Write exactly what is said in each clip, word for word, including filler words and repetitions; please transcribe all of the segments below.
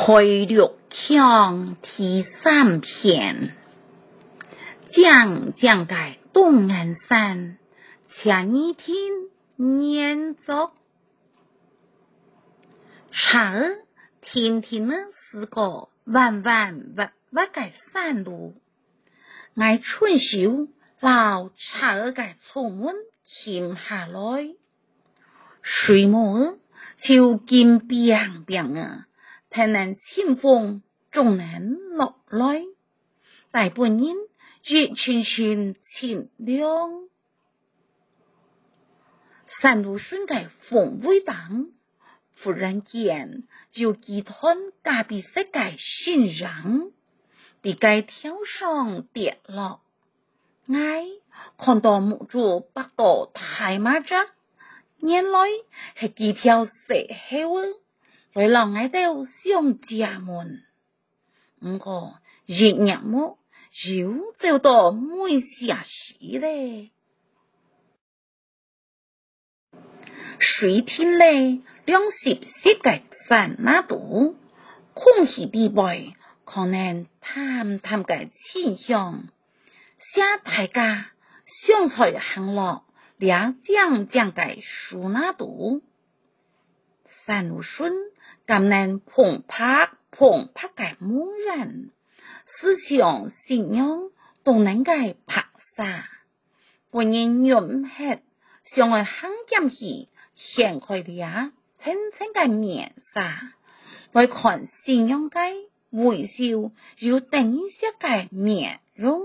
回六腔第三篇，讲讲解东安山，前一天念作茶儿天天呢是个弯弯弯弯嘅山路，挨春秋老茶儿嘅重温침下來，水母就見冰冰啊，才能清風仲能落來，大半日月圈圈清亮，山路順嘅風味當，忽然間有幾團隔壁世界新人，地界跳上跌落，挨看到木主白到太馬扎，原來係幾條蛇蝦來讓我哋上家門，唔過日日麼又走到每下時咧，水天咧兩攝攝嘅山那度，空氣地位可能淡淡嘅清香，下大家上菜行落倆將將嘅樹那度，山路順咁能澎湃澎湃嘅無人，思想信仰都能夠拍沙，本人又唔係想去行劍去掀開倆清清嘅面紗，來看信仰嘅微笑有等色嘅面容，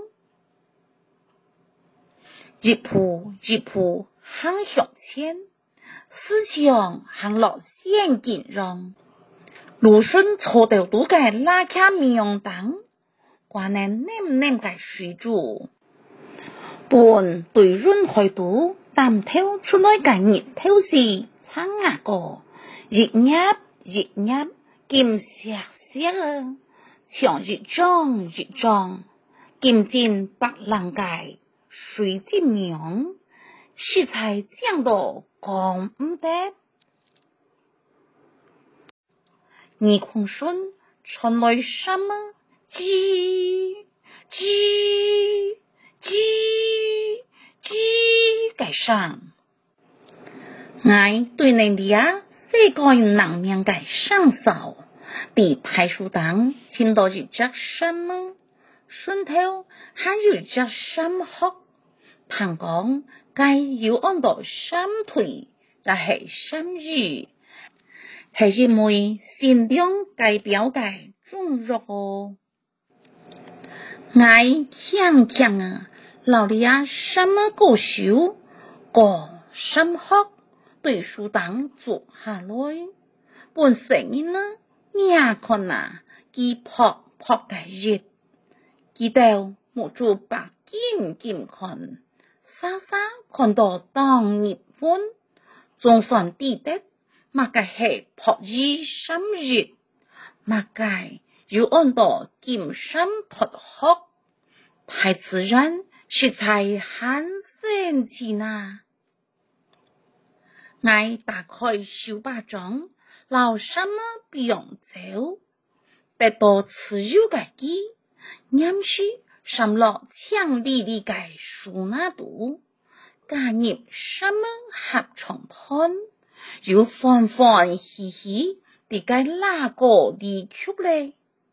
一步一步行向前，思想行落陷阱中，路順錯到都嘅拉卡面當，寡能黏黏嘅水柱，半對潤開度，淡透出來嘅熱透時，撐牙個，熱入熱入，金石石，像熱裝熱裝，金針白冷界，水之명食材講到講唔得，你空順傳來什麼？吱吱吱吱嘅聲，我對你倆世界能量嘅上手，地太樹當聽到一隻什麼？順頭還有一隻什麼殼？聽講該要按到三腿，但係三語，係因為心中代表嘅中肉。我強強啊，老李啊，什麼個手個什麼殼對樹當做下來，本聲音呢，你看啊，佢撲撲嘅熱，佢到木做白金金看。沙沙看到當日本，總算記得乜嘅係撲熱心熱，乜嘅要按到金山撲殼，太自然食材很神奇呐！我打開手巴掌，撈什麼不用走，得到自由嘅機，飲起什落強力力嘅樹那度，加入什麼合唱團，又歡歡喜喜地嘅那個離曲咧，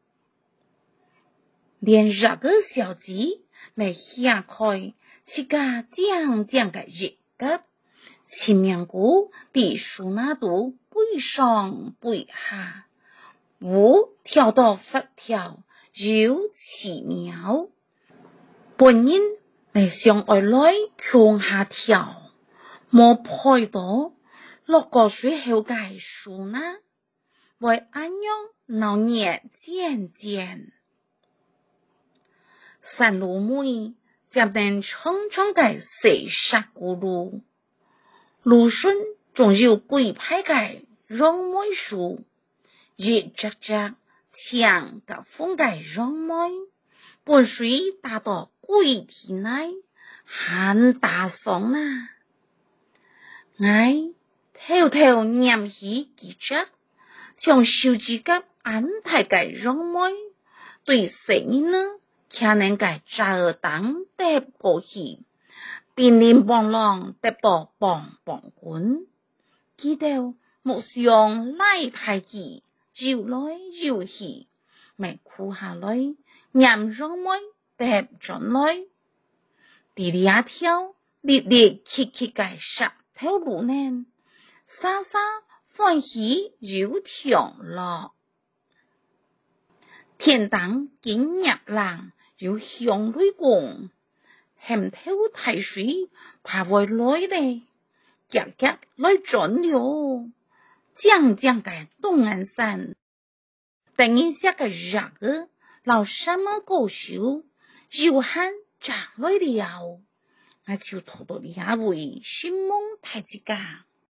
連這個小子未下開，自家將將嘅熱急，前面股地樹那度背上背下，舞跳到佛跳又奇妙，本人未想愛來強下跳，冇配到落個水後嘅樹那，為安樣鬧熱漸漸。山路妹就能長長嘅四十咕嚕，路順仲有鬼派嘅榕梅樹，熱扎扎強嘅風嘅榕梅，本水打到鬼體內，很大爽啦！我偷偷念起幾隻，像手指甲安排个让妹，对谁呢？可能个扎尔当得过去，便连帮郎得到帮帮滚，记得莫想赖太极，游来游去，咪哭下来，让让妹得转来，第二条烈烈切切个十条路呢，莎莎欢喜如常乐。天当今日郎有向雷公，咸头太水爬回来咧，夹夹来转了，将将个东安山，等一下个日个老什么高手，又喊涨来了，我就拖到两位心梦太之家。